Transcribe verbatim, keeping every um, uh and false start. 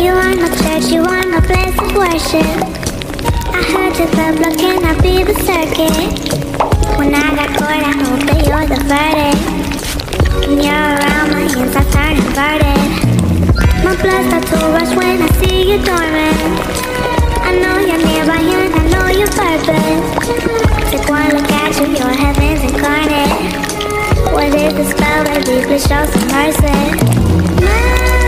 You are my church, you are my place of worship. I heard you the block, can I be the circuit? When I got caught, I hope that you're the verdict. When you're around, my insides turn inverted. My blood starts to rush when I see you dormant. I know you're nearby and I know your purpose. Take one look at you, your heaven's incarnate. What is the spell, baby? Please show some mercy. My